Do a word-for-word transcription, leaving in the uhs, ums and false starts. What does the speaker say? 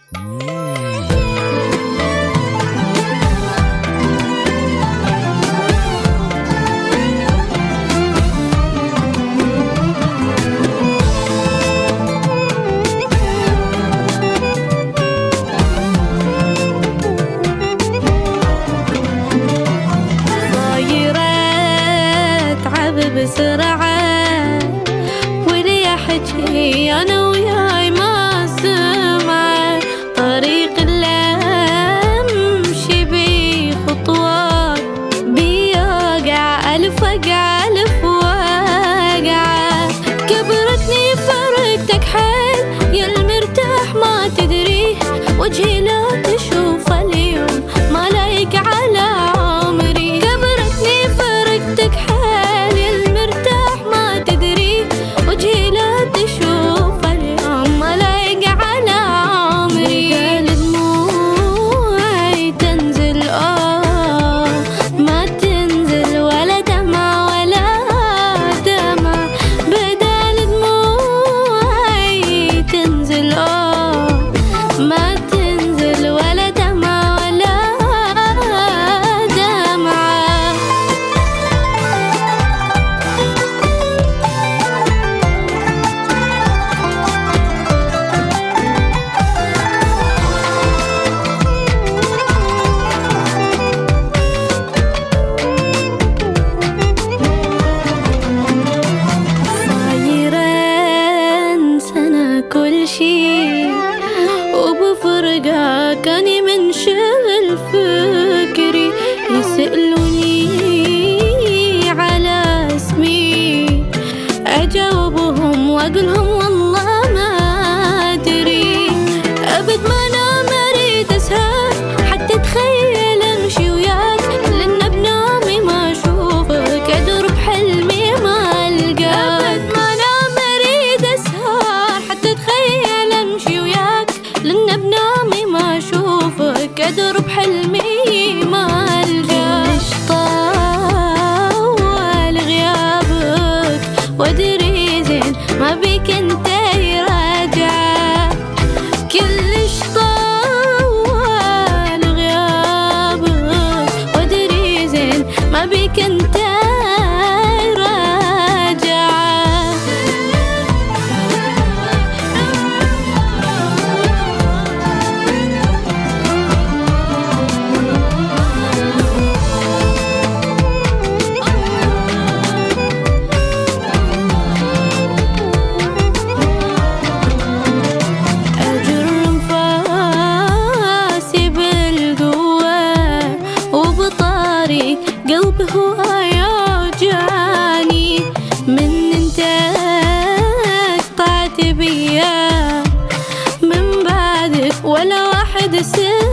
بسرعة ولي أحكي أنا وياي ما سمع طريق اللي أمشي بيه خطوات بيوقع ألف وقع ألف وقع كبرتني فرقتك حيل يا المرتاح ما تدري وجهي لا تشوف اليوم ما لايق على عمري كبرتني فرقتك حيل وجهي لا تشوف اليوم ما لايق على عمري بدال دموعي تنزل آه ما تنزل ولا دمع ولا دمع بدال دموعي تنزل آه ما تنزل ولا دمع ولا دمع كل شي وبفرقك أني منشغل فكري يسألوني على اسمي أجاوبهم وأقولهم والله ما أدري أبد ما أنا مريد أسهر حتى تخيل أمشي وياك لأن بنومي ما أشوفك أدور بحلمي ما ألقاك أبد ما أنا مريد أسهر حتى تخيل أمشي وياك لأن بنومي ما أشوفك أدور بحلمي ما ألقاك ليش طول غيابك وأدري زين ما بيك أنت راجع كلش طول غيابك وأدري زين ما بيك أنت قلبي هو يوجعني من انت قطعت بيا من بعدك ولا واحد سر